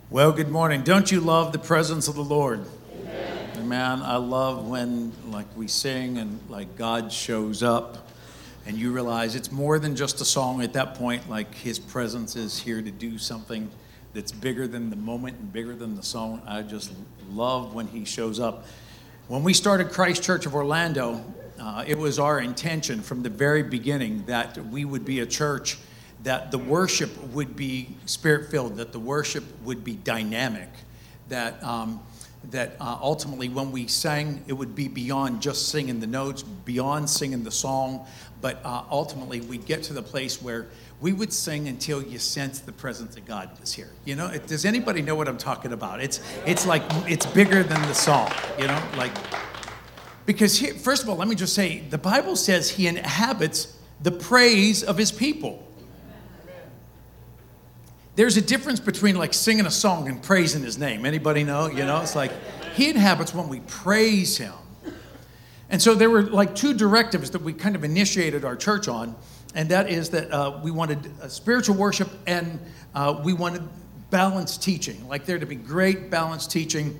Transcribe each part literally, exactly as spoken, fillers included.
Well, good morning. Don't you love the presence of the Lord? Amen. Man, I love when, like, we sing and, like, God shows up and you realize it's more than just a song at that point. Like, his presence is here to do something that's bigger than the moment and bigger than the song. I just love when he shows up. When we started Christ Church of Orlando, uh, it was our intention from the very beginning that we would be a church that the worship would be spirit-filled, that the worship would be dynamic, that um, that uh, ultimately when we sang, it would be beyond just singing the notes, beyond singing the song, but uh, ultimately we'd get to the place where we would sing until you sense the presence of God was here. You know, it, does anybody know what I'm talking about? It's it's like, it's bigger than the song, you know, like, because here, first of all, let me just say, the Bible says he inhabits the praise of his people. There's a difference between like singing a song and praising his name. Anybody know? You know, it's like he inhabits when we praise him. And so there were like two directives that we kind of initiated our church on. And that is that uh, we wanted a spiritual worship and uh, we wanted balanced teaching. Like there to be great balanced teaching.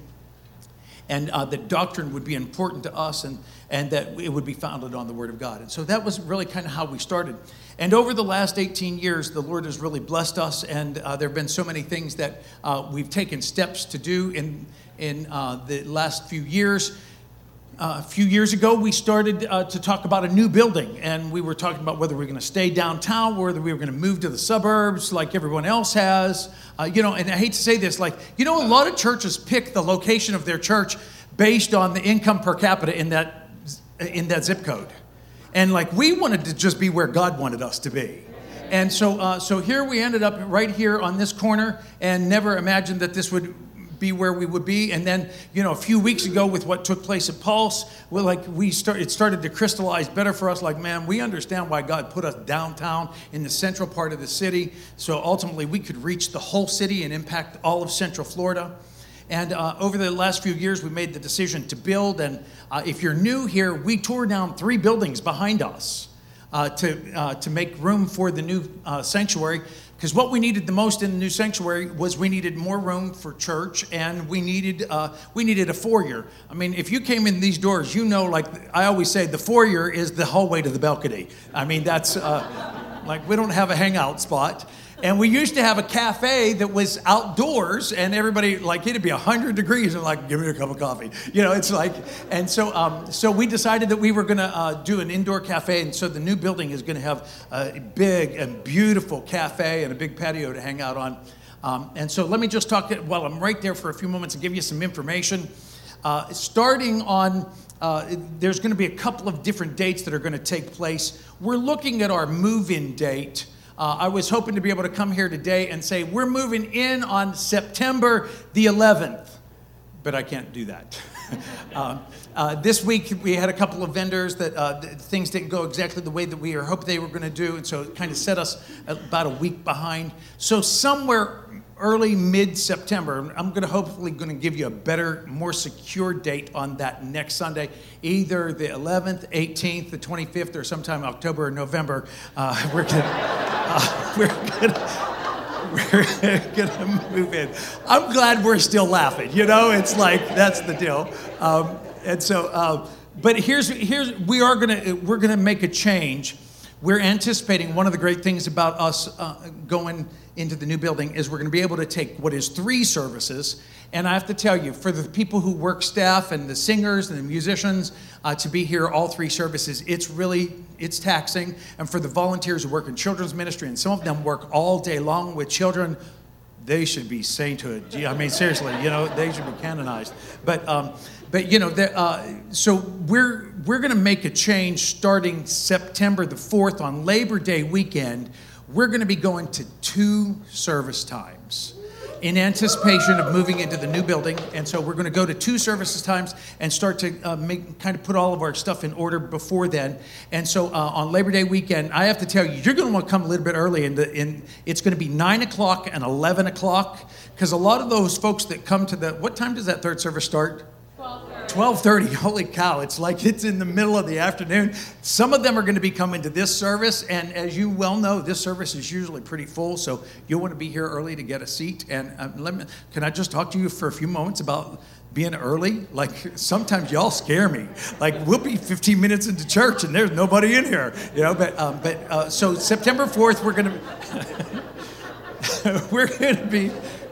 And uh, that doctrine would be important to us and, and that it would be founded on the Word of God. And so that was really kind of how we started. And over the last eighteen years, the Lord has really blessed us. And uh, there have been so many things that uh, we've taken steps to do in, in uh, the last few years. Uh, a few years ago, we started uh, to talk about a new building. And we were talking about whether we were going to stay downtown, whether we were going to move to the suburbs like everyone else has. Uh, you know, and I hate to say this, like, you know, a lot of churches pick the location of their church based on the income per capita in that in that zip code. And like, we wanted to just be where God wanted us to be. And so, uh, so here we ended up right here on this corner and never imagined that this would be where we would be. And then, you know, a few weeks ago with what took place at Pulse, well, like we start, it started to crystallize better for us. Like, man, we understand why God put us downtown in the central part of the city. So ultimately we could reach the whole city and impact all of Central Florida. And uh, over the last few years, we made the decision to build. And uh, if you're new here, we tore down three buildings behind us uh, to uh, to make room for the new uh, sanctuary. Because what we needed the most in the new sanctuary was we needed more room for church, and we needed uh, we needed a foyer. I mean, if you came in these doors, you know, like I always say, the foyer is the hallway to the balcony. I mean, that's uh, like we don't have a hangout spot. And we used to have a cafe that was outdoors, and everybody, like, it'd be one hundred degrees, and like, give me a cup of coffee. You know, it's like, and so um, so we decided that we were going to uh, do an indoor cafe, and so the new building is going to have a big and beautiful cafe and a big patio to hang out on. Um, and so let me just talk, while I'm right there for a few moments, and give you some information. Uh, starting on, uh, there's going to be a couple of different dates that are going to take place. We're looking at our move-in date. Uh, I was hoping to be able to come here today and say, we're moving in on September the eleventh, but I can't do that. uh, uh, this week, we had a couple of vendors that uh, things didn't go exactly the way that we hoped they were going to do, and so it kind of set us about a week behind. So somewhere early, mid-September, I'm going to hopefully going to give you a better, more secure date on that next Sunday, either the eleventh, eighteenth, the twenty-fifth, or sometime October or November. Uh, we're going uh, we're gonna we're gonna move in. I'm glad we're still laughing. You know, it's like that's the deal. Um, and so, uh, but here's here's we are gonna we're gonna make a change. We're anticipating one of the great things about us uh, going into the new building is we're going to be able to take what is three services. And I have to tell you, for the people who work staff and the singers and the musicians uh, to be here all three services, it's really, it's taxing. And for the volunteers who work in children's ministry, and some of them work all day long with children, they should be sainthood. I mean, seriously, you know, they should be canonized. But, um, but you know, uh, so we're we're going to make a change starting September the fourth on Labor Day weekend. We're going to be going to two service times in anticipation of moving into the new building. And so we're going to go to two services times and start to uh, make kind of put all of our stuff in order before then. And so uh, on Labor Day weekend, I have to tell you, you're going to want to come a little bit early. And in, it's going to be nine o'clock and eleven o'clock, because a lot of those folks that come to the, what time does that third service start? twelve thirty, holy cow, it's like it's in the middle of the afternoon. Some of them are going to be coming to this service, and as you well know, this service is usually pretty full, so you'll want to be here early to get a seat. And um, let me, can I just talk to you for a few moments about being early? Like, sometimes y'all scare me. Like, we'll be fifteen minutes into church, and there's nobody in here, you know, but, um, but uh, so September fourth, we're going to, we're going to be,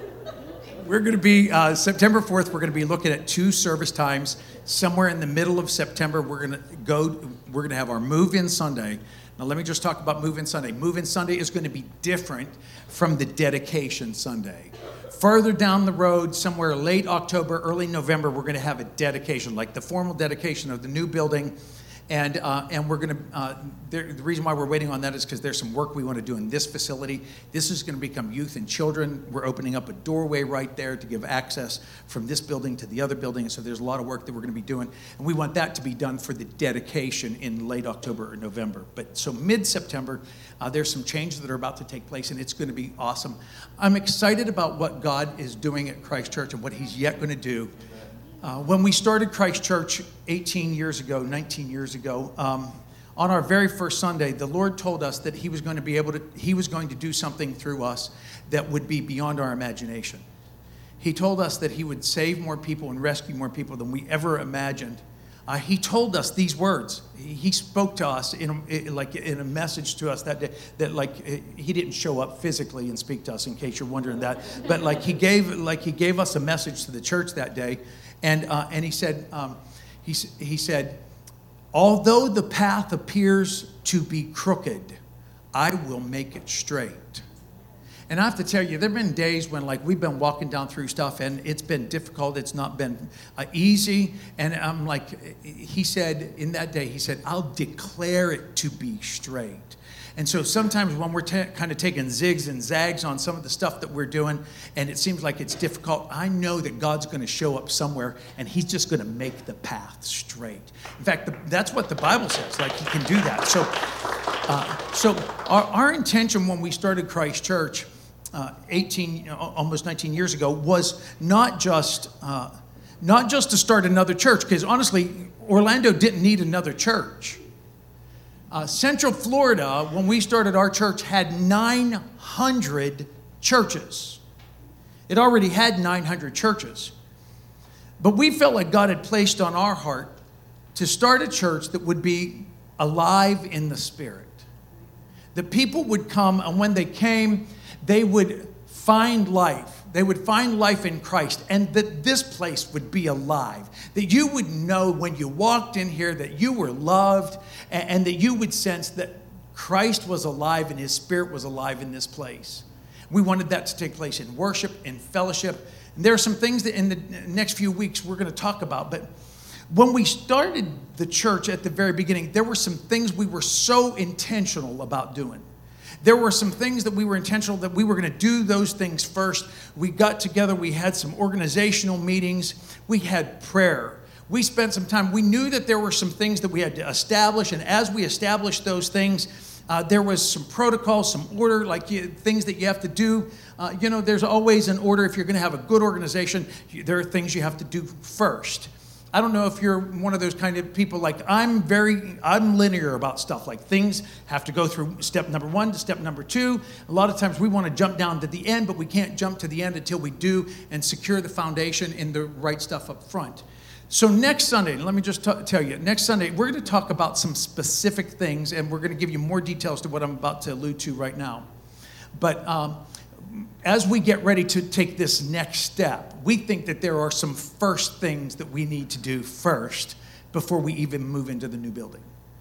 We're going to be, uh, September fourth, we're going to be looking at two service times. Somewhere in the middle of September, we're going to go, we're going to have our Move-In Sunday. Now, let me just talk about Move-In Sunday. Move-In Sunday is going to be different from the Dedication Sunday. Further down the road, somewhere late October, early November, we're going to have a dedication, like the formal dedication of the new building. And uh, and we're going to, uh, the reason why we're waiting on that is because there's some work we want to do in this facility. This is going to become youth and children. We're opening up a doorway right there to give access from this building to the other building. So there's a lot of work that we're going to be doing. And we want that to be done for the dedication in late October or November. But so mid-September, uh, there's some changes that are about to take place, and it's going to be awesome. I'm excited about what God is doing at Christ Church and what he's yet going to do. Uh, when we started Christ Church eighteen years ago, nineteen years ago, um, on our very first Sunday, the Lord told us that he was going to be able to, he was going to do something through us that would be beyond our imagination. He told us that he would save more people and rescue more people than we ever imagined. Uh, he told us these words. He, he spoke to us in a, like in a message to us that day, that like he didn't show up physically and speak to us, in case you're wondering that, but like he gave like he gave us a message to the church that day. And uh, and he said, um, he, he said, although the path appears to be crooked, I will make it straight. And I have to tell you, there have been days when like we've been walking down through stuff and it's been difficult. It's not been uh, easy. And I'm like, he said in that day, he said, I'll declare it to be straight. And so sometimes when we're t- kind of taking zigs and zags on some of the stuff that we're doing, and it seems like it's difficult, I know that God's going to show up somewhere, and he's just going to make the path straight. In fact, the, that's what the Bible says, like he can do that. So uh, so our, our intention when we started Christ Church uh, eighteen, almost nineteen years ago, was not just, uh, not just to start another church, because honestly, Orlando didn't need another church. Uh, Central Florida, when we started our church, had nine hundred churches. It already had nine hundred churches. But we felt like God had placed on our heart to start a church that would be alive in the Spirit. That people would come, and when they came, they would find life. They would find life in Christ, and that this place would be alive. That you would know when you walked in here that you were loved, and, and that you would sense that Christ was alive and his Spirit was alive in this place. We wanted that to take place in worship, in fellowship. And there are some things that in the next few weeks we're going to talk about. But when we started the church at the very beginning, there were some things we were so intentional about doing. There were some things that we were intentional that we were going to do those things first. We got together. We had some organizational meetings. We had prayer. We spent some time. We knew that there were some things that we had to establish. And as we established those things, uh, there was some protocol, some order, like you, things that you have to do. Uh, you know, there's always an order. If you're going to have a good organization, there are things you have to do first. I don't know if you're one of those kind of people, like I'm very, I'm linear about stuff. Like things have to go through step number one to step number two. A lot of times we want to jump down to the end, but we can't jump to the end until we do and secure the foundation in the right stuff up front. So next Sunday, let me just t- tell you, next Sunday, we're going to talk about some specific things, and we're going to give you more details to what I'm about to allude to right now. But um, as we get ready to take this next step, we think that there are some first things that we need to do first before we even move into the new building.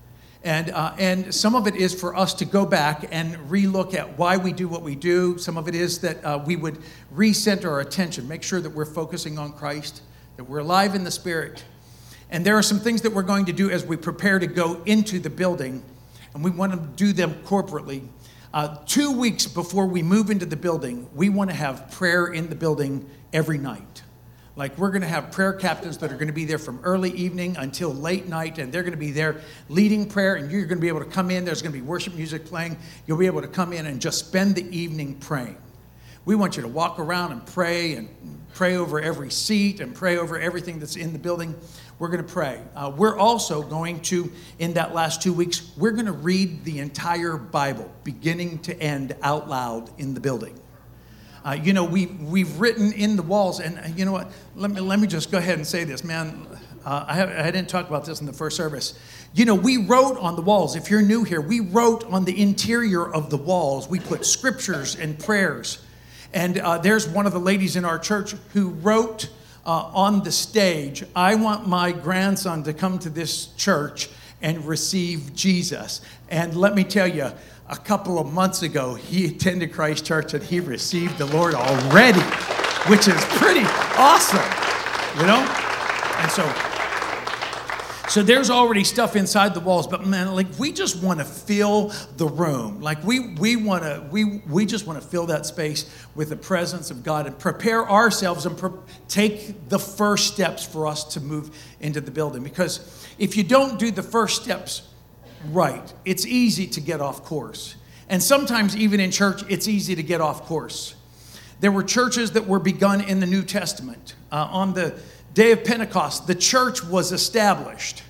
And uh, and some of it is for us to go back and relook at why we do what we do. Some of it is that uh, we would recenter our attention, make sure that we're focusing on Christ, that we're alive in the Spirit. And there are some things that we're going to do as we prepare to go into the building, and we want to do them corporately. Uh, two weeks before we move into the building, we want to have prayer in the building every night. Like we're going to have prayer captains that are going to be there from early evening until late night, and they're going to be there leading prayer, and you're going to be able to come in. There's going to be worship music playing. You'll be able to come in and just spend the evening praying. We want you to walk around and pray and pray over every seat and pray over everything that's in the building. We're going to pray. Uh, we're also going to, in that last two weeks, we're going to read the entire Bible, beginning to end, out loud in the building. Uh, you know, we, we've written in the walls, and uh, you know what? Let me, let me just go ahead and say this, man. Uh, I, have, I didn't talk about this in the first service. You know, we wrote on the walls. If you're new here, we wrote on the interior of the walls. We put scriptures and prayers. And uh, there's one of the ladies in our church who wrote uh, on the stage, I want my grandson to come to this church and receive Jesus. And let me tell you, a couple of months ago, he attended Christ Church and he received the Lord already, which is pretty awesome, you know? And so, so there's already stuff inside the walls, but man, like we just want to fill the room. Like we we want to we we just want to fill that space with the presence of God and prepare ourselves and pre- take the first steps for us to move into the building. Because if you don't do the first steps right, it's easy to get off course. And sometimes even in church, it's easy to get off course. There were churches that were begun in the New Testament. Uh, on the day of Pentecost, the church was established.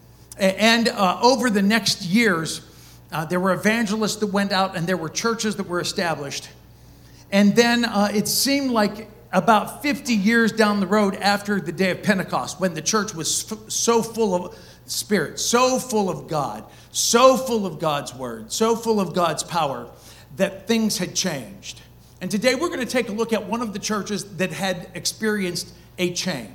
And uh, over the next years, uh, there were evangelists that went out and there were churches that were established. And then uh, it seemed like about fifty years down the road after the day of Pentecost, when the church was f- so full of Spirit, so full of God, so full of God's word, so full of God's power, that things had changed. And today we're going to take a look at one of the churches that had experienced a change.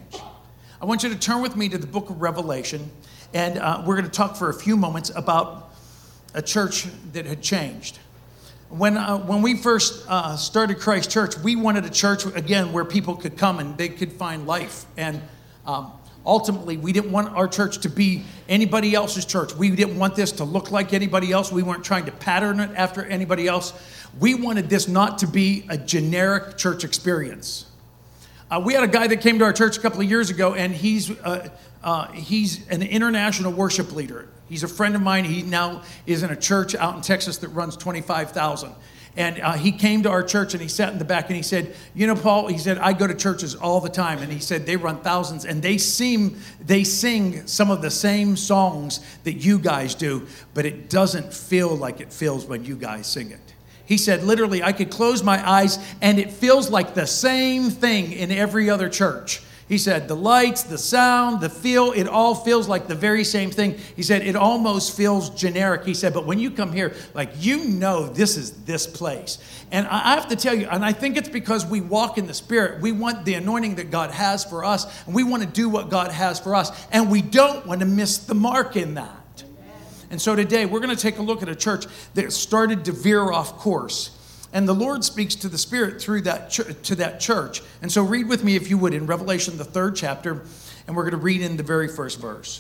I want you to turn with me to the book of Revelation, and uh, we're going to talk for a few moments about a church that had changed. When uh, when we first uh, started Christ Church, we wanted a church, again, where people could come and they could find life. And um, ultimately, we didn't want our church to be anybody else's church. We didn't want this to look like anybody else. We weren't trying to pattern it after anybody else. We wanted this not to be a generic church experience. Uh, we had a guy that came to our church a couple of years ago, and he's uh, uh, he's an international worship leader. He's a friend of mine. He now is in a church out in Texas that runs twenty-five thousand. And uh, he came to our church, and he sat in the back, and he said, you know, Paul, he said, I go to churches all the time. And he said, they run thousands, and they seem, they sing some of the same songs that you guys do, but it doesn't feel like it feels when you guys sing it. He said, literally, I could close my eyes and it feels like the same thing in every other church. He said, the lights, the sound, the feel, it all feels like the very same thing. He said, it almost feels generic. He said, but when you come here, like, you know this is this place. And I have to tell you, and I think it's because we walk in the Spirit. We want the anointing that God has for us, and we want to do what God has for us, and we don't want to miss the mark in that. And so today we're going to take a look at a church that started to veer off course. And the Lord speaks to the Spirit through that ch- to that church. And so read with me, if you would, in Revelation, the third chapter, and we're going to read in the very first verse.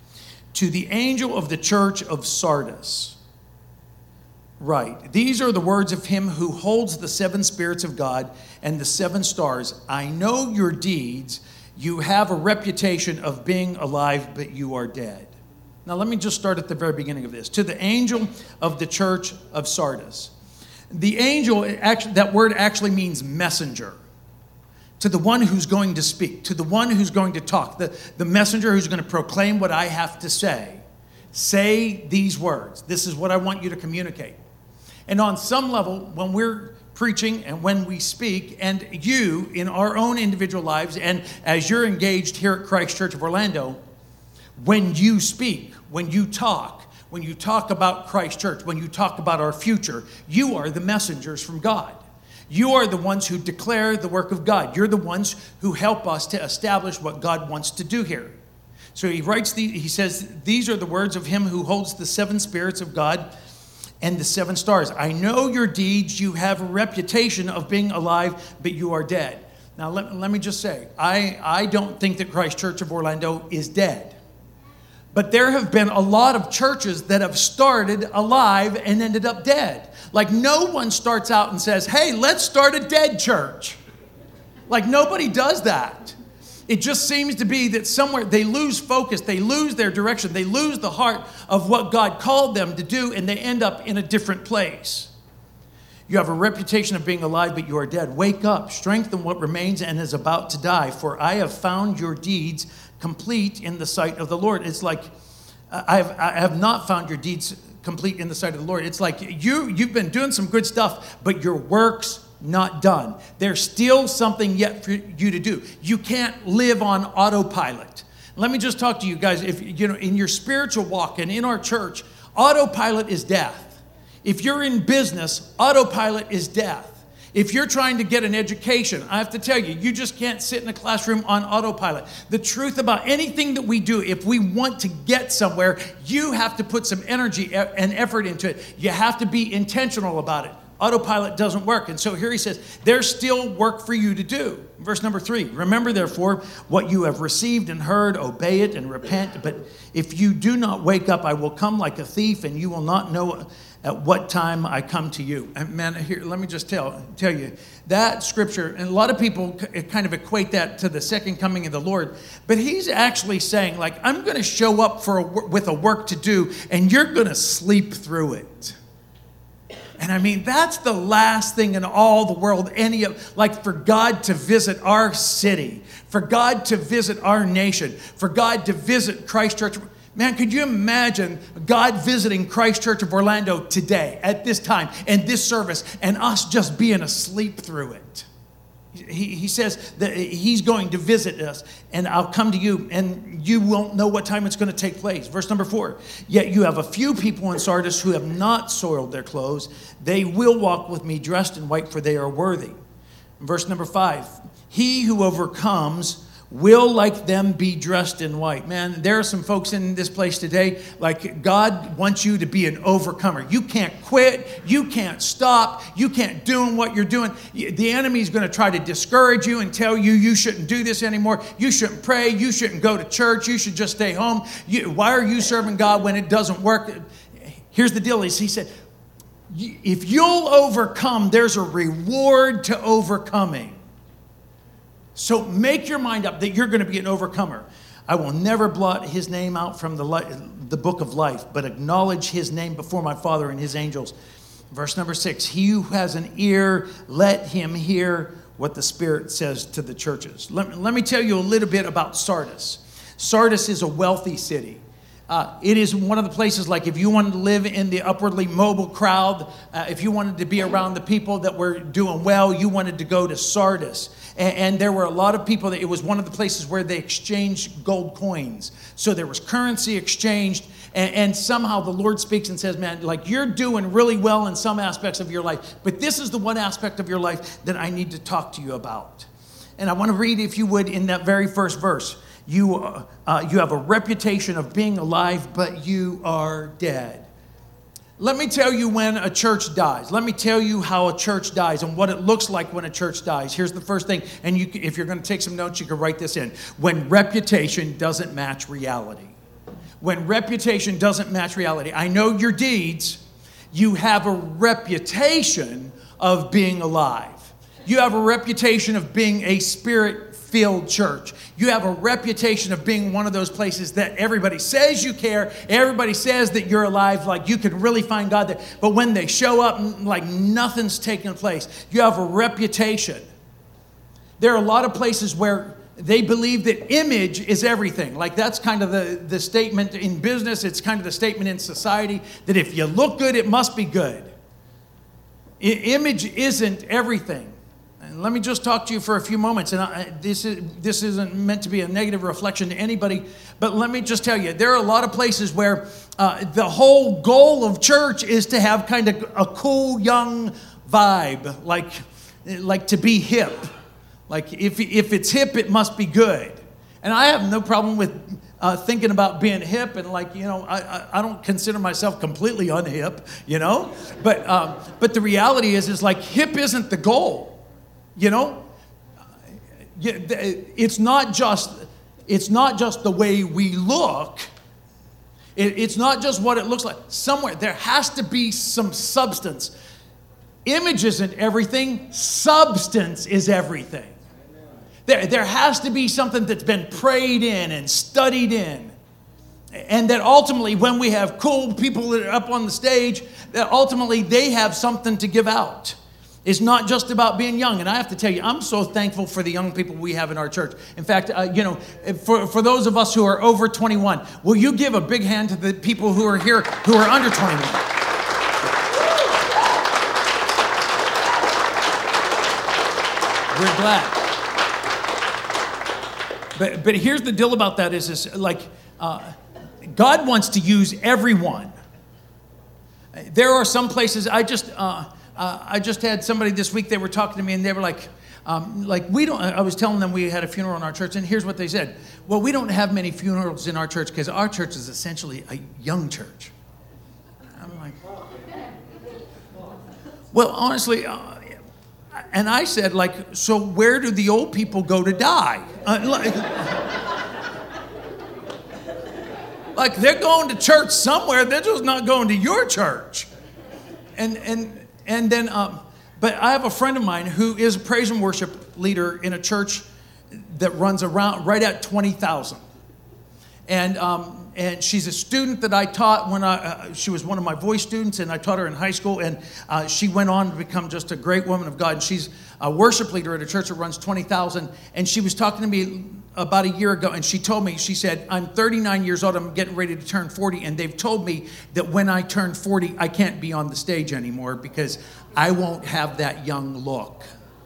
To the angel of the church of Sardis, write, these are the words of him who holds the seven spirits of God and the seven stars. I know your deeds. You have a reputation of being alive, but you are dead. Now, let me just start at the very beginning of this. To the angel of the church of Sardis. The angel, actually, that word actually means messenger. To the one who's going to speak, to the one who's going to talk, the, the messenger who's going to proclaim what I have to say. Say these words. This is what I want you to communicate. And on some level, when we're preaching and when we speak, and you in our own individual lives, and as you're engaged here at Christ Church of Orlando, when you speak, when you talk, when you talk about Christ Church, when you talk about our future, you are the messengers from God. You are the ones who declare the work of God. You're the ones who help us to establish what God wants to do here. So he writes, the, he says, these are the words of him who holds the seven spirits of God and the seven stars. I know your deeds. You have a reputation of being alive, but you are dead. Now, let, let me just say, I, I don't think that Christ Church of Orlando is dead. But there have been a lot of churches that have started alive and ended up dead. Like, no one starts out and says, hey, let's start a dead church. Like, nobody does that. It just seems to be that somewhere they lose focus, they lose their direction, they lose the heart of what God called them to do, and they end up in a different place. You have a reputation of being alive, but you are dead. Wake up, strengthen what remains and is about to die, for I have found your deeds complete in the sight of the Lord. It's like, I have, I have not found your deeds complete in the sight of the Lord. It's like you, you've been doing some good stuff, but your work's not done. There's still something yet for you to do. You can't live on autopilot. Let me just talk to you guys. If you know, in your spiritual walk and in our church, autopilot is death. If you're in business, autopilot is death. If you're trying to get an education, I have to tell you, you just can't sit in a classroom on autopilot. The truth about anything that we do, if we want to get somewhere, you have to put some energy and effort into it. You have to be intentional about it. Autopilot doesn't work. And so here he says, there's still work for you to do. Verse number three, remember therefore what you have received and heard, obey it and repent. But if you do not wake up, I will come like a thief and you will not know at what time I come to you. And man, here, let me just tell, tell you, that scripture, and a lot of people kind of equate that to the second coming of the Lord, but he's actually saying, like, I'm going to show up for a, with a work to do, and you're going to sleep through it. And I mean, that's the last thing in all the world, any of, like for God to visit our city, for God to visit our nation, for God to visit Christ Church. Man, could you imagine God visiting Christ Church of Orlando today at this time and this service and us just being asleep through it? He, he says that he's going to visit us and I'll come to you and you won't know what time it's going to take place. Verse number four, yet you have a few people in Sardis who have not soiled their clothes. They will walk with me dressed in white, for they are worthy. Verse number five, he who overcomes will like them be dressed in white. Man, there are some folks in this place today, like God wants you to be an overcomer. You can't quit. You can't stop. You can't do what you're doing. The enemy's going to try to discourage you and tell you you shouldn't do this anymore. You shouldn't pray. You shouldn't go to church. You should just stay home. You, why are you serving God when it doesn't work? Here's the deal. Is he said, if you'll overcome, there's a reward to overcoming. So make your mind up that you're going to be an overcomer. I will never blot his name out from the, li- the book of life, but acknowledge his name before my Father and his angels. Verse number six, he who has an ear, let him hear what the Spirit says to the churches. Let, let me tell you a little bit about Sardis. Sardis is a wealthy city. Uh, it is one of the places, like if you wanted to live in the upwardly mobile crowd, uh, if you wanted to be around the people that were doing well, you wanted to go to Sardis. And, and there were a lot of people that it was one of the places where they exchanged gold coins. So there was currency exchanged. And, and somehow the Lord speaks and says, man, like you're doing really well in some aspects of your life, but this is the one aspect of your life that I need to talk to you about. And I want to read, if you would, in that very first verse. You, uh, uh, you have a reputation of being alive, but you are dead. Let me tell you when a church dies. Let me tell you how a church dies and what it looks like when a church dies. Here's the first thing, and you, if you're going to take some notes, you can write this in. When reputation doesn't match reality. When reputation doesn't match reality. I know your deeds. You have a reputation of being alive. You have a reputation of being a spirit-filled church. You have a reputation of being one of those places that everybody says you care. Everybody says that you're alive, like you can really find God there. But when they show up, like nothing's taking place. You have a reputation. There are a lot of places where they believe that image is everything. Like that's kind of the, the statement in business. It's kind of the statement in society that if you look good, it must be good. I- image isn't everything. And let me just talk to you for a few moments. And I, this is this isn't meant to be a negative reflection to anybody, but let me just tell you, there are a lot of places where uh, the whole goal of church is to have kind of a cool, young vibe, like, like to be hip. Like if if it's hip, it must be good. And I have no problem with uh, thinking about being hip, and like, you know, I, I, I don't consider myself completely unhip, you know, but um, but the reality is, is like hip isn't the goal. You know, it's not just it's not just the way we look. It's not just what it looks like. Somewhere there has to be some substance. Image isn't everything. Substance is everything. There, there has to be something that's been prayed in and studied in. And that ultimately, when we have cool people that are up on the stage, that ultimately they have something to give out. It's not just about being young. And I have to tell you, I'm so thankful for the young people we have in our church. In fact, uh, you know, for, for those of us who are over twenty-one, will you give a big hand to the people who are here who are under twenty-one? We're glad. But, but here's the deal about that is, is like, uh, God wants to use everyone. There are some places, I just, uh, uh, I just had somebody this week, they were talking to me and they were like, um, like we don't, I was telling them we had a funeral in our church, and here's what they said. Well, we don't have many funerals in our church because our church is essentially a young church. I'm like, well, honestly, uh, and I said, like, so where do the old people go to die? Uh, like, like, they're going to church somewhere. They're just not going to your church. And and and then, um, but I have a friend of mine who is a praise and worship leader in a church that runs around right at twenty thousand. And um, and she's a student that I taught when I, uh, she was one of my voice students, and I taught her in high school, and uh, she went on to become just a great woman of God. And she's a worship leader at a church that runs twenty thousand, and she was talking to me about a year ago, and she told me, she said, I'm thirty-nine years old, I'm getting ready to turn forty, and they've told me that when I turn forty, I can't be on the stage anymore because I won't have that young look.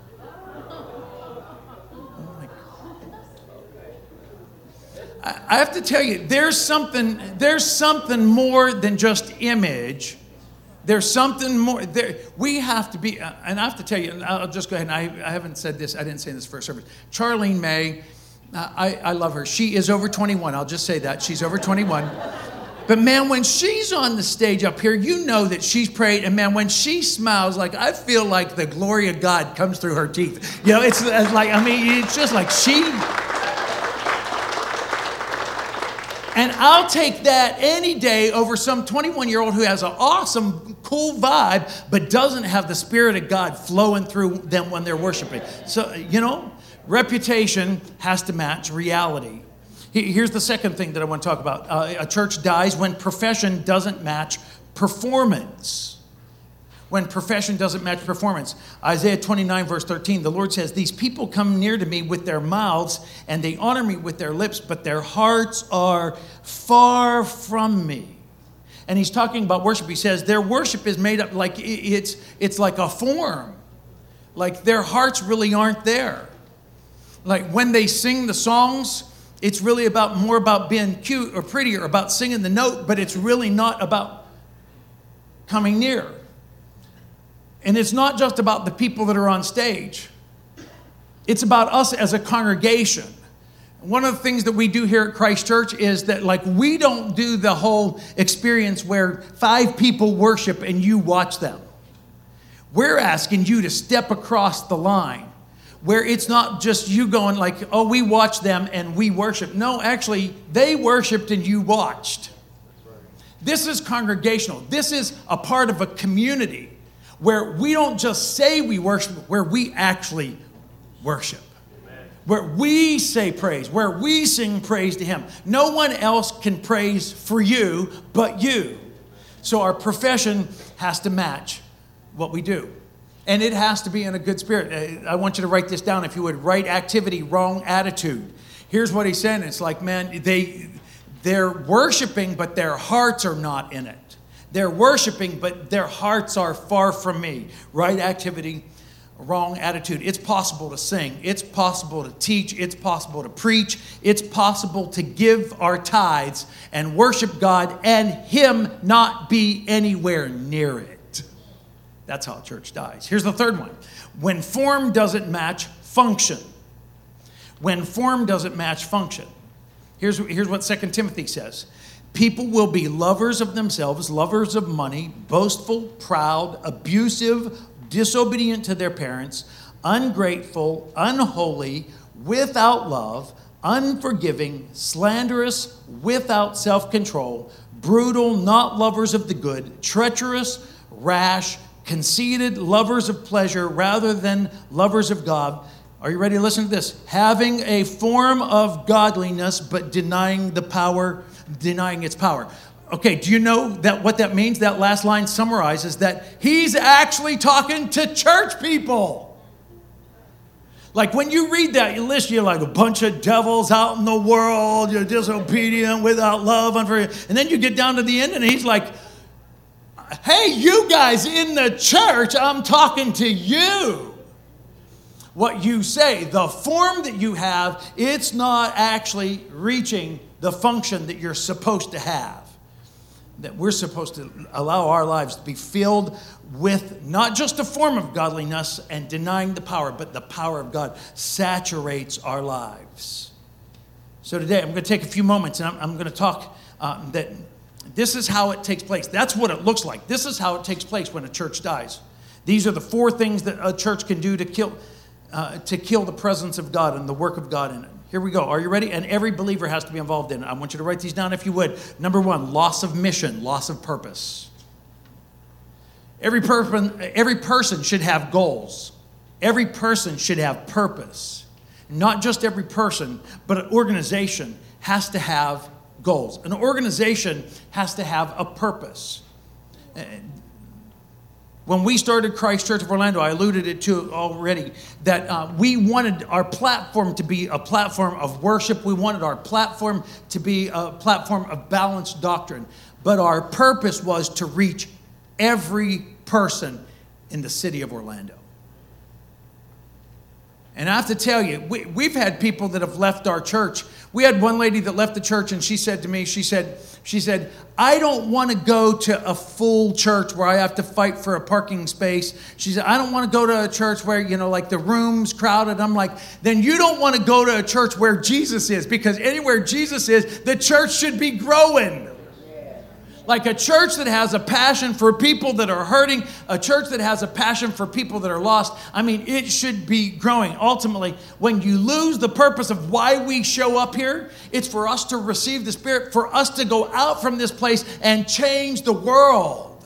I have to tell you, there's something, there's something more than just image. There's something more. There, we have to be, and I have to tell you, and I'll just go ahead, and I, I haven't said this, I didn't say this first service. Charlene May, uh, I, I love her. She is over twenty-one. I'll just say that. She's over twenty-one. But man, when she's on the stage up here, you know that she's prayed. And man, when she smiles, like I feel like the glory of God comes through her teeth. You know, it's, it's like, I mean, it's just like she... And I'll take that any day over some twenty-one-year-old who has an awesome, cool vibe, but doesn't have the Spirit of God flowing through them when they're worshiping. So, you know, reputation has to match reality. Here's the second thing that I want to talk about. Uh, a church dies when profession doesn't match performance. When profession doesn't match performance. Isaiah twenty-nine, verse thirteen, the Lord says, these people come near to me with their mouths, and they honor me with their lips, but their hearts are far from me. And he's talking about worship. He says their worship is made up like it's, it's like a form. Like their hearts really aren't there. Like when they sing the songs, it's really about more about being cute or pretty or about singing the note, but it's really not about coming near. And it's not just about the people that are on stage. It's about us as a congregation. One of the things that we do here at Christ Church is that, like, we don't do the whole experience where five people worship and you watch them. We're asking you to step across the line where it's not just you going like, oh, we watch them and we worship. No, actually, they worshiped and you watched. This is congregational. This is a part of a community where we don't just say we worship, where we actually worship. Amen. Where we say praise, where we sing praise to Him. No one else can praise for you but you. So our profession has to match what we do. And it has to be in a good spirit. I want you to write this down if you would. Right activity, wrong attitude. Here's what he's saying. It's like, man, they, they're worshiping, but their hearts are not in it. They're worshiping, but their hearts are far from me. Right activity, wrong attitude. It's possible to sing. It's possible to teach. It's possible to preach. It's possible to give our tithes and worship God and Him not be anywhere near it. That's how a church dies. Here's the third one. When form doesn't match function. When form doesn't match function. Here's, here's what Second Timothy says. People will be lovers of themselves, lovers of money, boastful, proud, abusive, disobedient to their parents, ungrateful, unholy, without love, unforgiving, slanderous, without self-control, brutal, not lovers of the good, treacherous, rash, conceited, lovers of pleasure rather than lovers of God. Are you ready to listen to this? Having a form of godliness, but denying the power, denying its power. Okay, do you know that what that means? That last line summarizes that he's actually talking to church people. Like when you read that, you listen, you're like a bunch of devils out in the world, you're disobedient, without love, unforgiving. And then you get down to the end and he's like, hey, you guys in the church, I'm talking to you. What you say, the form that you have, it's not actually reaching the function that you're supposed to have. That we're supposed to allow our lives to be filled with not just a form of godliness and denying the power, but the power of God saturates our lives. So today I'm going to take a few moments and I'm, I'm going to talk uh, that this is how it takes place. That's what it looks like. This is how it takes place when a church dies. These are the four things that a church can do to kill, uh, to kill the presence of God and the work of God in it. Here we go. Are you ready? And every believer has to be involved in it. I want you to write these down if you would. Number one, loss of mission, loss of purpose. Every person, every person should have goals. Every person should have purpose. Not just every person, but an organization has to have goals. An organization has to have a purpose. When we started Christ Church of Orlando, I alluded it to already, that uh, we wanted our platform to be a platform of worship. We wanted our platform to be a platform of balanced doctrine. But our purpose was to reach every person in the city of Orlando. And I have to tell you, we, we've had people that have left our church. We had one lady that left the church and she said to me, she said, she said, I don't want to go to a full church where I have to fight for a parking space. She said, I don't want to go to a church where, you know, like the room's crowded. I'm like, then you don't want to go to a church where Jesus is, because anywhere Jesus is, the church should be growing. Like a church that has a passion for people that are hurting, a church that has a passion for people that are lost. I mean, it should be growing. Ultimately, when you lose the purpose of why we show up here, it's for us to receive the Spirit, for us to go out from this place and change the world.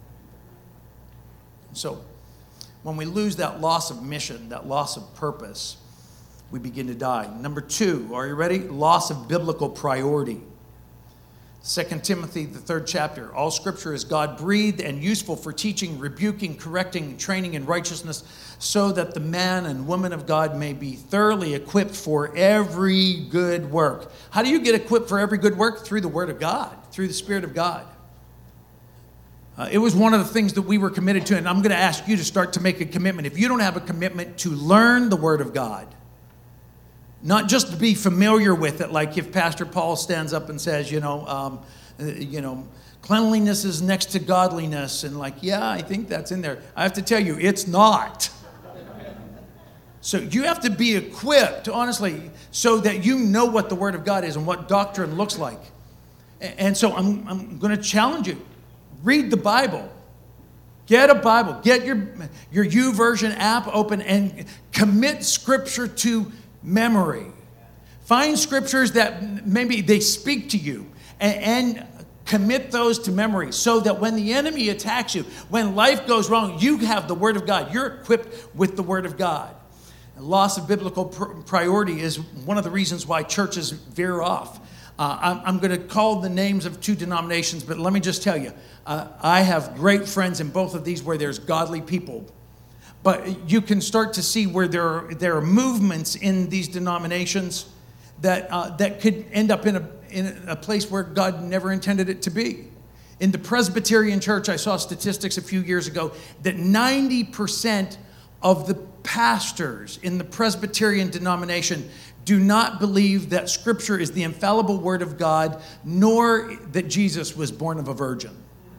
So, when we lose that loss of mission, that loss of purpose, we begin to die. Number two, are you ready? Loss of biblical priority. Second Timothy, the third chapter. All scripture is God-breathed and useful for teaching, rebuking, correcting, training in righteousness, so that the man and woman of God may be thoroughly equipped for every good work. How do you get equipped for every good work? Through the Word of God, through the Spirit of God. Uh, it was one of the things that we were committed to, and I'm going to ask you to start to make a commitment. If you don't have a commitment to learn the Word of God, not just to be familiar with it, like if Pastor Paul stands up and says, you know, um, you know, cleanliness is next to godliness, and like, yeah, I think that's in there. I have to tell you, it's not. So you have to be equipped, honestly, so that you know what the Word of God is and what doctrine looks like. And so I'm, I'm going to challenge you. Read the Bible. Get a Bible. Get your, your YouVersion app open and commit Scripture to memory. Find scriptures that maybe they speak to you and, and commit those to memory, so that when the enemy attacks you, when life goes wrong, you have the Word of God. You're equipped with the Word of God. And loss of biblical pr- priority is one of the reasons why churches veer off. Uh, I'm, I'm going to call the names of two denominations, but let me just tell you, uh, I have great friends in both of these where there's godly people. But you can start to see where there are, there are movements in these denominations that uh, that could end up in a in a place where God never intended it to be. In the Presbyterian Church, I saw statistics a few years ago that ninety percent of the pastors in the Presbyterian denomination do not believe that Scripture is the infallible Word of God, nor that Jesus was born of a virgin.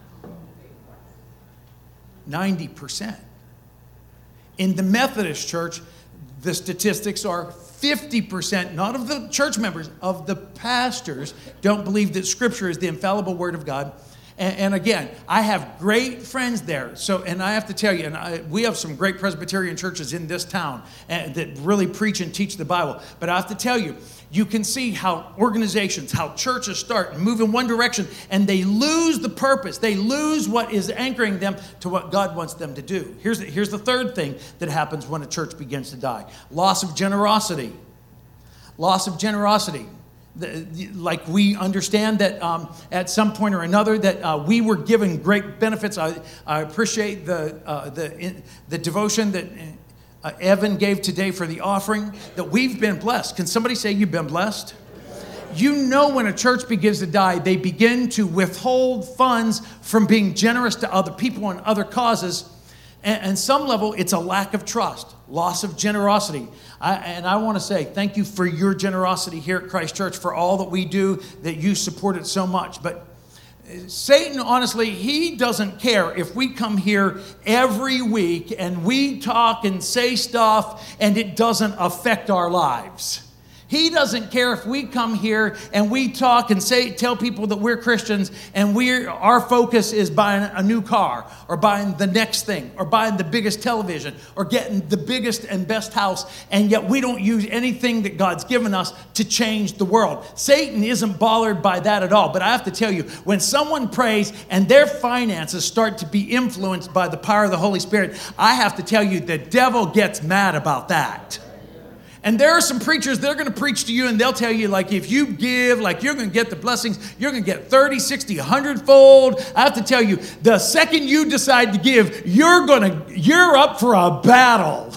ninety percent. In the Methodist Church, the statistics are fifty percent, not of the church members, of the pastors don't believe that Scripture is the infallible Word of God. And, and again, I have great friends there. So, and I have to tell you, and I, we have some great Presbyterian churches in this town and, that really preach and teach the Bible. But I have to tell you, you can see how organizations, how churches start and move in one direction, and they lose the purpose. They lose what is anchoring them to what God wants them to do. Here's the, here's the third thing that happens when a church begins to die. Loss of generosity. Loss of generosity. The, the, like we understand that um, at some point or another that uh, we were given great benefits. I, I appreciate the, uh, the, in, the devotion that Uh, Evan gave today for the offering, that we've been blessed. Can somebody say you've been blessed? You know when a church begins to die, they begin to withhold funds from being generous to other people and other causes. And, and some level, it's a lack of trust, loss of generosity. I, and I want to say thank you for your generosity here at Christ Church, for all that we do, that you support it so much. But Satan, honestly, he doesn't care if we come here every week and we talk and say stuff and it doesn't affect our lives. He doesn't care if we come here and we talk and say, tell people that we're Christians and we're, our focus is buying a new car or buying the next thing or buying the biggest television or getting the biggest and best house, and yet we don't use anything that God's given us to change the world. Satan isn't bothered by that at all. But I have to tell you, when someone prays and their finances start to be influenced by the power of the Holy Spirit, I have to tell you, the devil gets mad about that. And there are some preachers, they're going to preach to you and they'll tell you, like, if you give, like, you're going to get the blessings, you're going to get thirty, sixty, one hundred fold. I have to tell you, the second you decide to give, you're going to, you're up for a battle.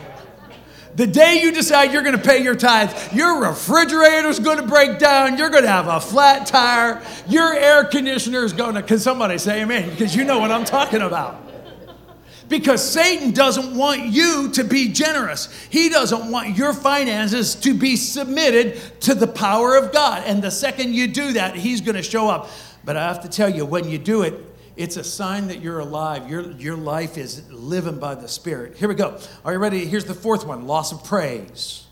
The day you decide you're going to pay your tithes, your refrigerator's going to break down, you're going to have a flat tire, your air conditioner is going to, can somebody say amen? Because you know what I'm talking about. Because Satan doesn't want you to be generous. He doesn't want your finances to be submitted to the power of God. And the second you do that, he's going to show up. But I have to tell you, when you do it, it's a sign that you're alive. Your, your life is living by the Spirit. Here we go. Are you ready? Here's the fourth one, loss of praise.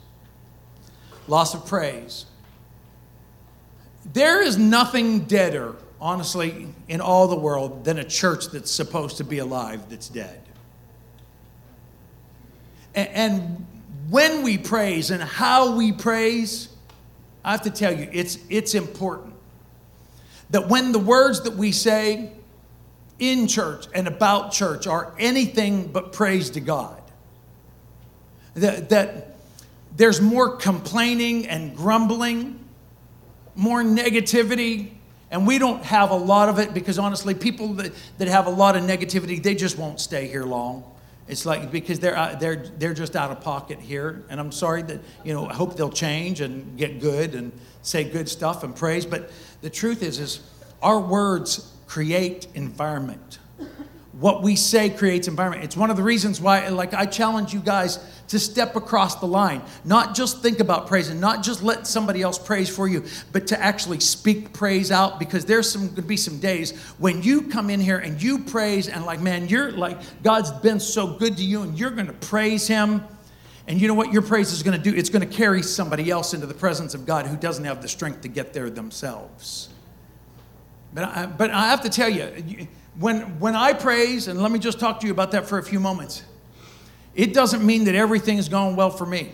Loss of praise. There is nothing deader, honestly, in all the world than a church that's supposed to be alive that's dead. And, and when we praise and how we praise, I have to tell you, it's, it's important that when the words that we say in church and about church are anything but praise to God, that, that there's more complaining and grumbling, more negativity. And we don't have a lot of it because, honestly, people that, that have a lot of negativity, they just won't stay here long. It's like, because they're uh, they're they're just out of pocket here. And I'm sorry that, you know, I hope they'll change and get good and say good stuff and praise. But the truth is, is our words create environment. What we say creates environment. It's one of the reasons why, like, I challenge you guys to step across the line. Not just think about praising, not just let somebody else praise for you, but to actually speak praise out, because there's some going to be some days when you come in here and you praise and, like, man, you're like, God's been so good to you and you're going to praise him. And you know what your praise is going to do? It's going to carry somebody else into the presence of God who doesn't have the strength to get there themselves. But I, but I have to tell you, when, when I praise, and let me just talk to you about that for a few moments, it doesn't mean that everything is going well for me.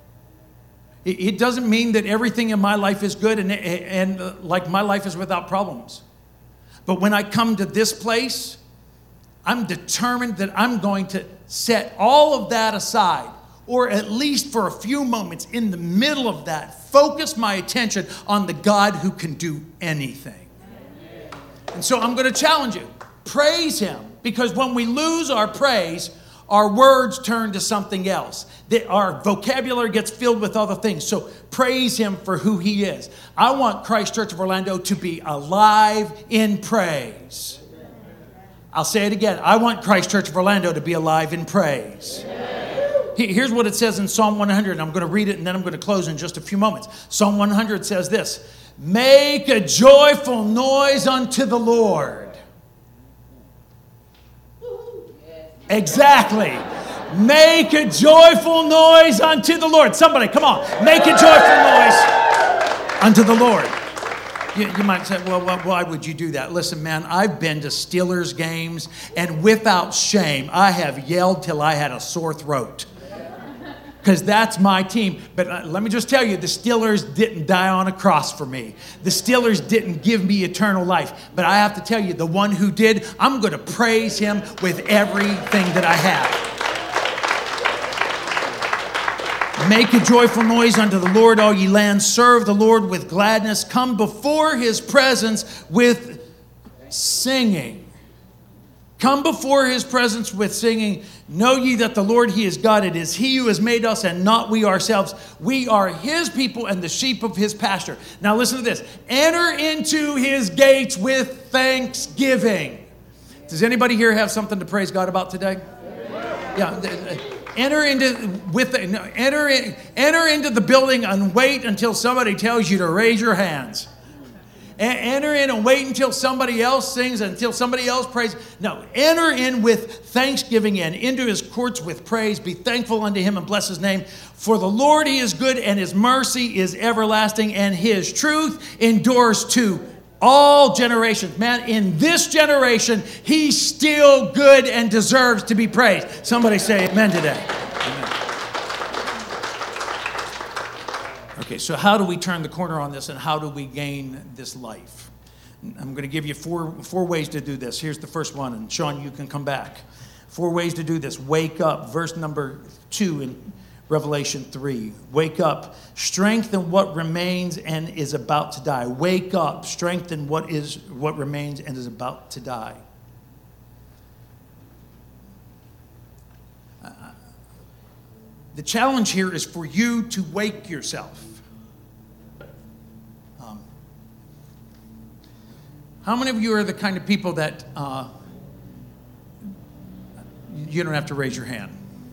It, it doesn't mean that everything in my life is good and, and uh, like my life is without problems. But when I come to this place, I'm determined that I'm going to set all of that aside, or at least for a few moments in the middle of that, focus my attention on the God who can do anything. And so I'm going to challenge you. Praise him, because when we lose our praise, our words turn to something else. That our vocabulary gets filled with other things. So praise him for who he is. I want Christ Church of Orlando to be alive in praise. I'll say it again. I want Christ Church of Orlando to be alive in praise. Here's what it says in Psalm one hundred. I'm going to read it and then I'm going to close in just a few moments. Psalm one hundred says this: make a joyful noise unto the Lord. Exactly. Make a joyful noise unto the Lord. Somebody, come on. Make a joyful noise unto the Lord. You, you might say, well, well, why would you do that? Listen, man, I've been to Steelers games, and without shame, I have yelled till I had a sore throat. Because that's my team. But uh, let me just tell you, the Steelers didn't die on a cross for me. The Steelers didn't give me eternal life. But I have to tell you, the one who did, I'm going to praise him with everything that I have. Make a joyful noise unto the Lord, all ye lands. Serve the Lord with gladness. Come before his presence with singing. Come before his presence with singing. Know ye that the Lord, he is God. It is he who has made us and not we ourselves. We are his people and the sheep of his pasture. Now listen to this. Enter into his gates with thanksgiving. Does anybody here have something to praise God about today? Yeah. Enter into with the, no, enter in, enter into the building and wait until somebody tells you to raise your hands. A- enter in and wait until somebody else sings, until somebody else prays. No, enter in with thanksgiving and into his courts with praise. Be thankful unto him and bless his name. For the Lord, he is good, and his mercy is everlasting, and his truth endures to all generations. Man, in this generation, he's still good and deserves to be praised. Somebody say amen today. Amen. Okay, so how do we turn the corner on this, and how do we gain this life? I'm going to give you four, four ways to do this. Here's the first one, and Sean, you can come back. Four ways to do this. Wake up. Verse number two in Revelation three. Wake up. Strengthen what remains and is about to die. Wake up. Strengthen what is what remains and is about to die. Uh, the challenge here is for you to wake yourself. Um, how many of you are the kind of people that uh, you don't have to raise your hand?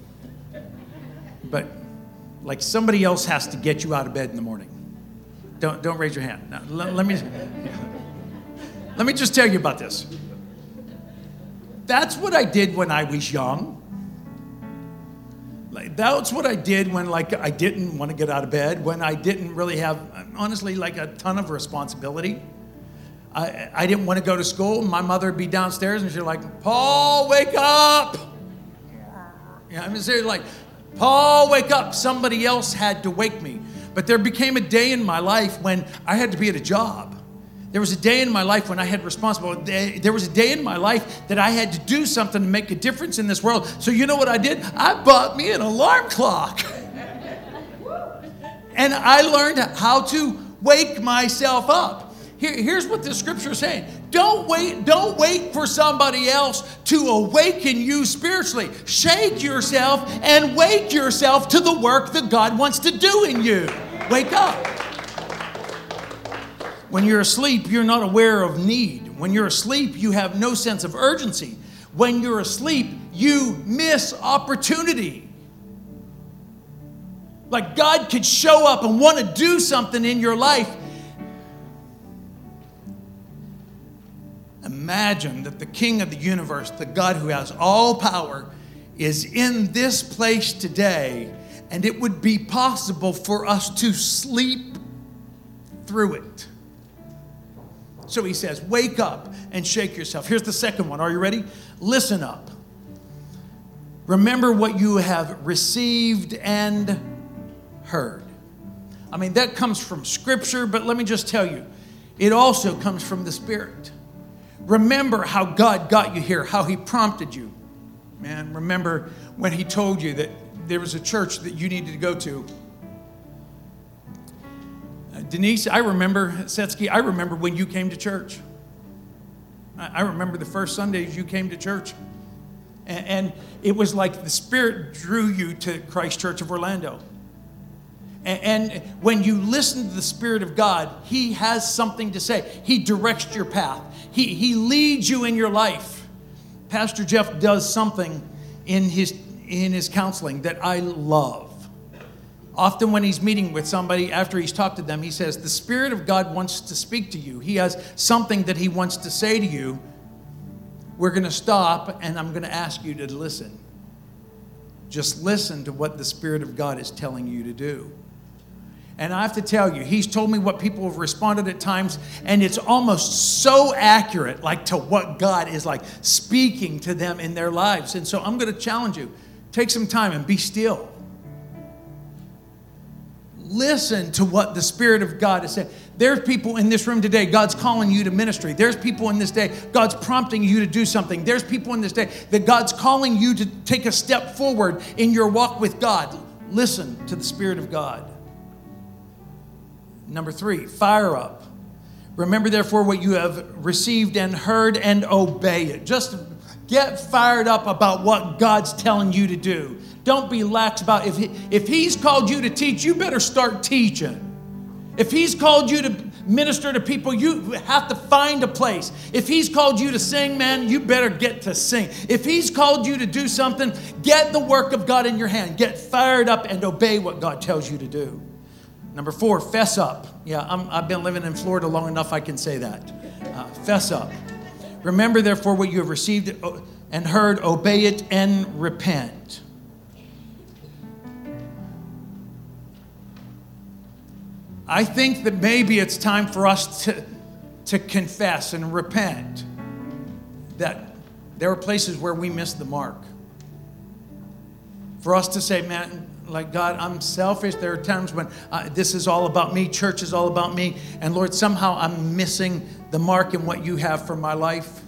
But like somebody else has to get you out of bed in the morning. Don't don't raise your hand. Now, let, let me let me just tell you about this. That's what I did when I was young. Like, that's what I did when like I didn't want to get out of bed, when I didn't really have, honestly, like a ton of responsibility. I I didn't want to go to school. My mother would be downstairs and she'd like, Paul, wake up. Yeah, I mean, seriously, like, Paul, wake up. Somebody else had to wake me. But there became a day in my life when I had to be at a job. There was a day in my life when I had responsibility. There was a day in my life that I had to do something to make a difference in this world. So you know what I did? I bought me an alarm clock. And I learned how to wake myself up. Here, here's what the scripture is saying. Don't wait, don't wait for somebody else to awaken you spiritually. Shake yourself and wake yourself to the work that God wants to do in you. Wake up. When you're asleep, you're not aware of need. When you're asleep, you have no sense of urgency. When you're asleep, you miss opportunity. Like God could show up and want to do something in your life. Imagine that the King of the universe, the God who has all power, is in this place today, and it would be possible for us to sleep through it. So he says, wake up and shake yourself. Here's the second one. Are you ready? Listen up. Remember what you have received and heard. I mean, that comes from Scripture, but let me just tell you, it also comes from the Spirit. Remember how God got you here, how he prompted you. Man, remember when he told you that there was a church that you needed to go to. Uh, Denise, I remember, Setsky, I remember when you came to church. I, I remember the first Sundays you came to church. And, and it was like the Spirit drew you to Christ Church of Orlando. And, and when you listen to the Spirit of God, he has something to say. He directs your path. He, he leads you in your life. Pastor Jeff does something in his, in his counseling that I love. Often when he's meeting with somebody, after he's talked to them, he says, the Spirit of God wants to speak to you. He has something that he wants to say to you. We're going to stop, and I'm going to ask you to listen. Just listen to what the Spirit of God is telling you to do. And I have to tell you, he's told me what people have responded at times, and it's almost so accurate, like to what God is like speaking to them in their lives. And so I'm going to challenge you. Take some time and be still. Listen to what the Spirit of God is saying. There's people in this room today, God's calling you to ministry. There's people in this day, God's prompting you to do something. There's people in this day that God's calling you to take a step forward in your walk with God. Listen to the Spirit of God. Number three, fire up. Remember, therefore, what you have received and heard, and obey it. Just get fired up about what God's telling you to do. Don't be lax about it. If, he, if he's called you to teach, you better start teaching. If he's called you to minister to people, you have to find a place. If he's called you to sing, man, you better get to sing. If he's called you to do something, get the work of God in your hand. Get fired up and obey what God tells you to do. Number four, fess up. Yeah, I'm, I've been living in Florida long enough, I can say that. Uh, fess up. Remember, therefore, what you have received and heard, obey it and repent. I think that maybe it's time for us to, to confess and repent that there are places where we missed the mark. For us to say, man, like, God, I'm selfish. There are times when uh, this is all about me. Church is all about me. And Lord, somehow I'm missing the mark in what you have for my life.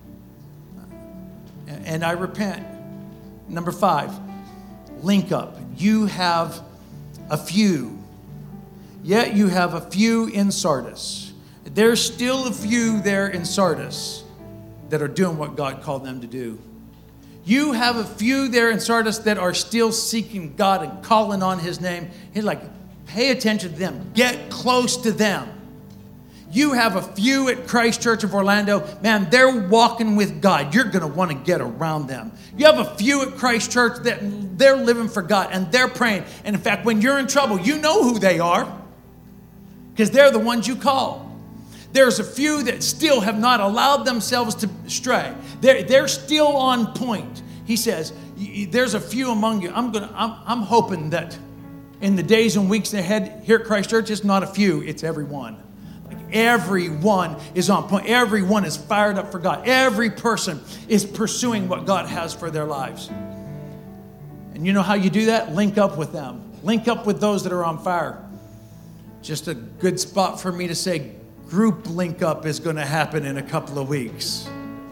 And I repent. Number five, link up. You have a few. Yet you have a few in Sardis. There's still a few there in Sardis that are doing what God called them to do. You have a few there in Sardis that are still seeking God and calling on his name. He's like, pay attention to them. Get close to them. You have a few at Christ Church of Orlando. Man, they're walking with God. You're going to want to get around them. You have a few at Christ Church that they're living for God and they're praying. And in fact, when you're in trouble, you know who they are because they're the ones you call. There's a few that still have not allowed themselves to stray. They're, they're still on point. He says, there's a few among you. I'm gonna. I'm, I'm hoping that in the days and weeks ahead here at Christ Church, it's not a few, it's everyone. Like everyone is on point. Everyone is fired up for God. Every person is pursuing what God has for their lives. And you know how you do that? Link up with them. Link up with those that are on fire. Just a good spot for me to say, group link up is going to happen in a couple of weeks.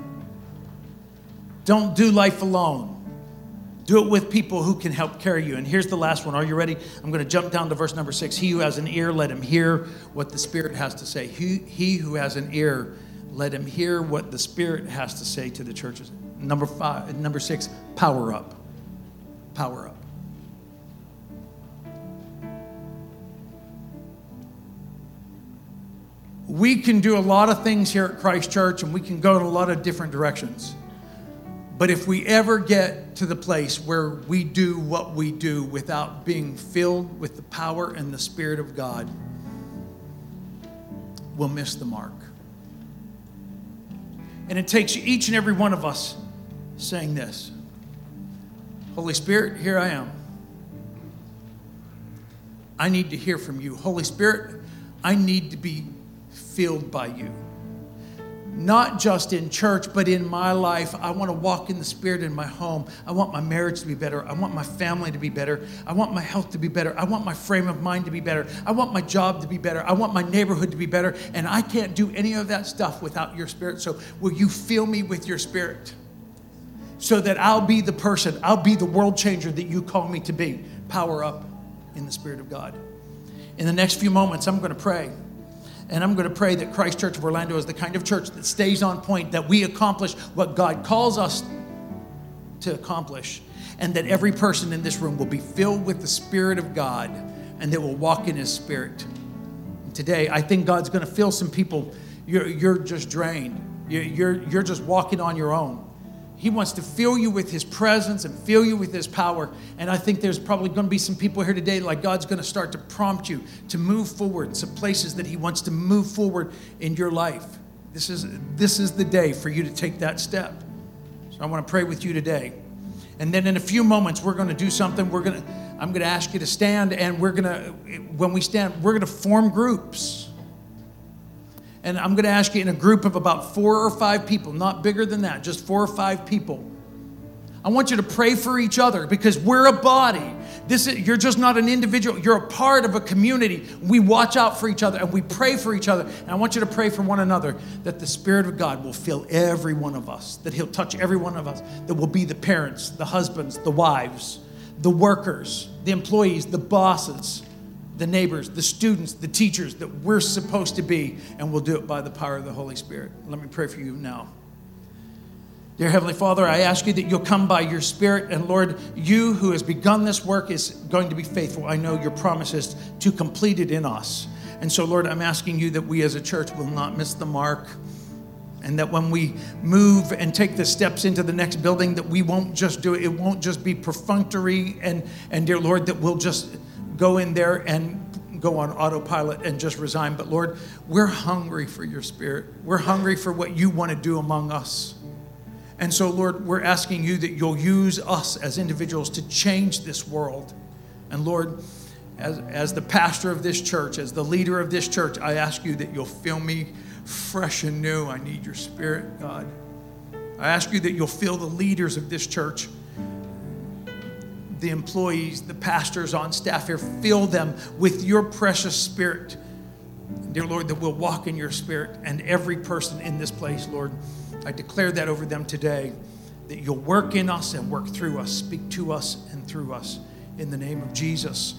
Don't do life alone. Do it with people who can help carry you. And here's the last one. Are you ready? I'm going to jump down to verse number six. He who has an ear, let him hear what the Spirit has to say. He, he who has an ear, let him hear what the Spirit has to say to the churches. Number five, number six, power up. Power up. We can do a lot of things here at Christ Church, and we can go in a lot of different directions. But if we ever get to the place where we do what we do without being filled with the power and the Spirit of God, we'll miss the mark. And it takes each and every one of us saying this: Holy Spirit, here I am. I need to hear from you. Holy Spirit, I need to be filled by you. Not just in church, but in my life. I want to walk in the Spirit in my home. I want my marriage to be better. I want my family to be better. I want my health to be better. I want my frame of mind to be better. I want my job to be better. I want my neighborhood to be better. And I can't do any of that stuff without your Spirit. So will you fill me with your Spirit so that I'll be the person, I'll be the world changer that you call me to be. Power up in the Spirit of God. In the next few moments, I'm going to pray. And I'm going to pray that Christ Church of Orlando is the kind of church that stays on point, that we accomplish what God calls us to accomplish, and that every person in this room will be filled with the Spirit of God and they will walk in His Spirit. And today, I think God's going to fill some people. You're, you're just drained. You're, you're, you're just walking on your own. He wants to fill you with His presence and fill you with His power. And I think there's probably going to be some people here today, like God's going to start to prompt you to move forward, some places that He wants to move forward in your life. This is, this is the day for you to take that step. So I want to pray with you today. And then in a few moments, we're going to do something. We're going to, I'm going to ask you to stand, and we're going to, when we stand, we're going to form groups. And I'm going to ask you in a group of about four or five people, not bigger than that, just four or five people. I want you to pray for each other because we're a body. This is, you're just not an individual. You're a part of a community. We watch out for each other and we pray for each other. And I want you to pray for one another that the Spirit of God will fill every one of us, that He'll touch every one of us, that will be the parents, the husbands, the wives, the workers, the employees, the bosses, the neighbors, the students, the teachers that we're supposed to be, and we'll do it by the power of the Holy Spirit. Let me pray for you now. Dear Heavenly Father, I ask you that you'll come by your Spirit, and Lord, you who has begun this work is going to be faithful. I know your promise is to complete it in us. And so, Lord, I'm asking you that we as a church will not miss the mark, and that when we move and take the steps into the next building, that we won't just do it. It won't just be perfunctory, and, and dear Lord, that we'll just go in there and go on autopilot and just resign. But Lord, we're hungry for your Spirit. We're hungry for what you want to do among us. And so, Lord, we're asking you that you'll use us as individuals to change this world. And Lord, as, as the pastor of this church, as the leader of this church, I ask you that you'll fill me fresh and new. I need your Spirit, God. I ask you that you'll fill the leaders of this church, the employees, the pastors on staff here, fill them with your precious Spirit. Dear Lord, that we'll walk in your Spirit, and every person in this place, Lord, I declare that over them today, that you'll work in us and work through us, speak to us and through us in the name of Jesus.